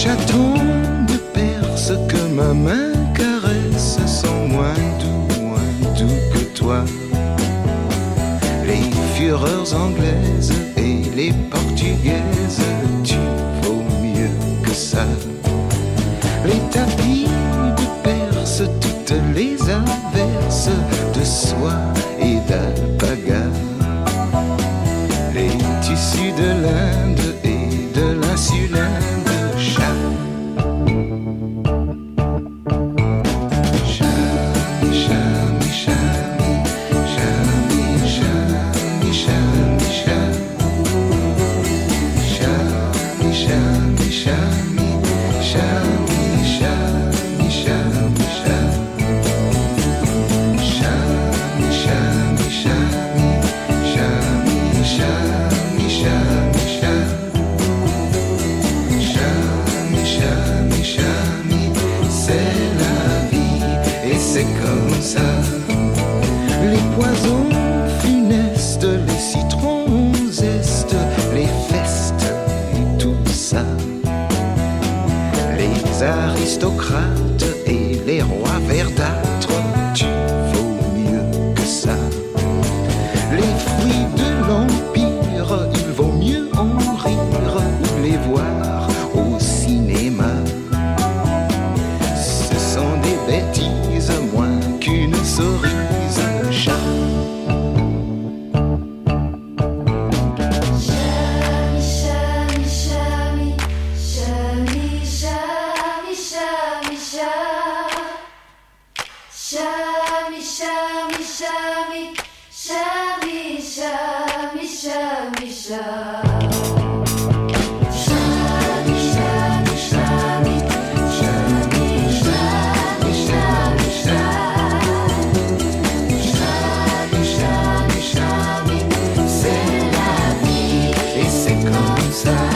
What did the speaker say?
chatons de Perse que ma main caresse sont moins doux que toi. Les fureurs anglaises et les portugaises, tu vaux mieux que ça. Les tapis de Perse, toutes les averses de soie et d'alpaga. Les tissus de l'Inde et de l'insulinde, aristocrates et les rois verdâtres, tu vaux mieux que ça. Les fruits de l'Empire, il vaut mieux en rire ou les voir au cinéma. Ce sont des bêtises moins qu'une cerise, chat. C'est la vie et c'est comme ça.